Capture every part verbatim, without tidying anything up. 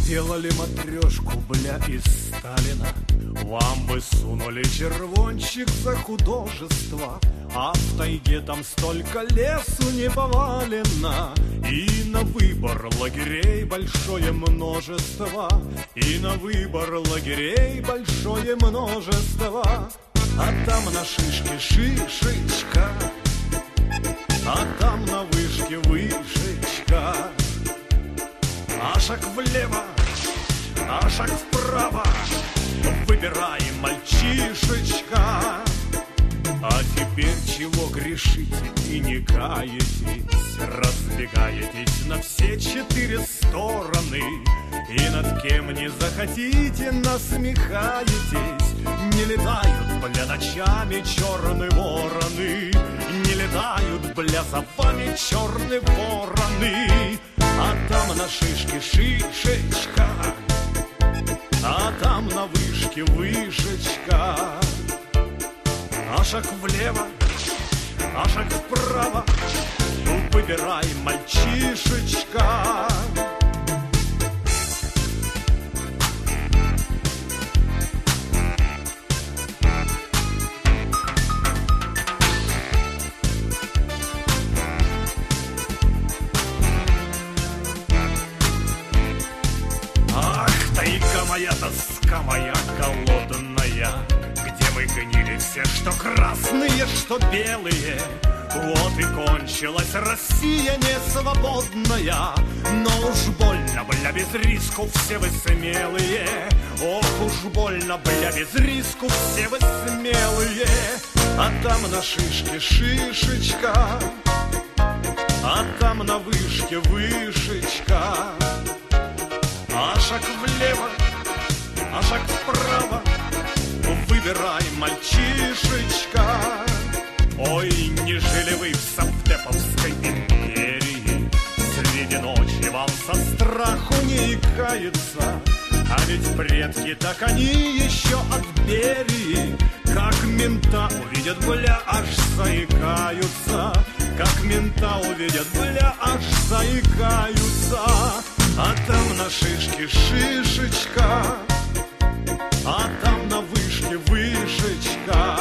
сделали матрешку, бля, из Сталина. Вам бы сунули червончик за художество, а в тайге там столько лесу не повалено. И на выбор лагерей большое множество, и на выбор лагерей большое множество. А там на шишке шишечка, а там на вышке вышечка. А шаг влево, а шаг вправо, выбирай, мальчишечка. А теперь чего грешите и не каетесь? Разбегаетесь на все четыре стороны, и над кем не захотите насмехаетесь. Не летают, бля, ночами черные вороны, не летают, бля, за вами черные вороны. А там на шишке шишечка, а там на вышке вышечка. А шаг влево, а шаг вправо, выбирай, мальчишечка. Моя тоска, моя голодная, где мы гнили все, что красные, что белые. Вот и кончилась Россия несвободная. Но уж больно, бля, без риску все вы смелые. Ох уж больно, бля, без риску все вы смелые. А там на шишке шишечка, а там на вышке вышечка. А шаг влево, а шаг вправо, выбирай, мальчишечка. Ой, не жили вы в Савдеповской империи, среди ночи вам со страху не икается. А ведь предки так они еще от Берии, как мента увидят, бля, аж заикаются. Как мента увидят, бля, аж заикаются. А там на шишке шишечка, а там на вышке вышечка.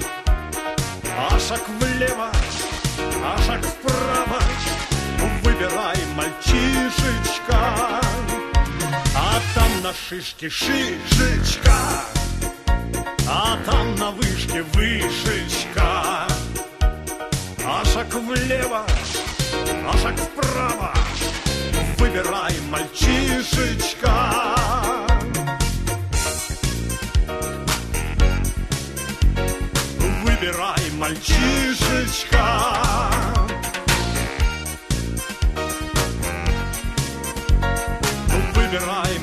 А шаг влево, а шаг вправо, выбирай, мальчишечка. А там на шишке шишечка, а там на вышке вышечка. А шаг влево, а шаг вправо, выбирай, мальчишечка. Выбирай, мальчишечка. Выбирай,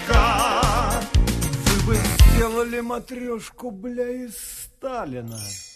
мальчишечка. Вы бы сделали матрешку, бля, из Сталина.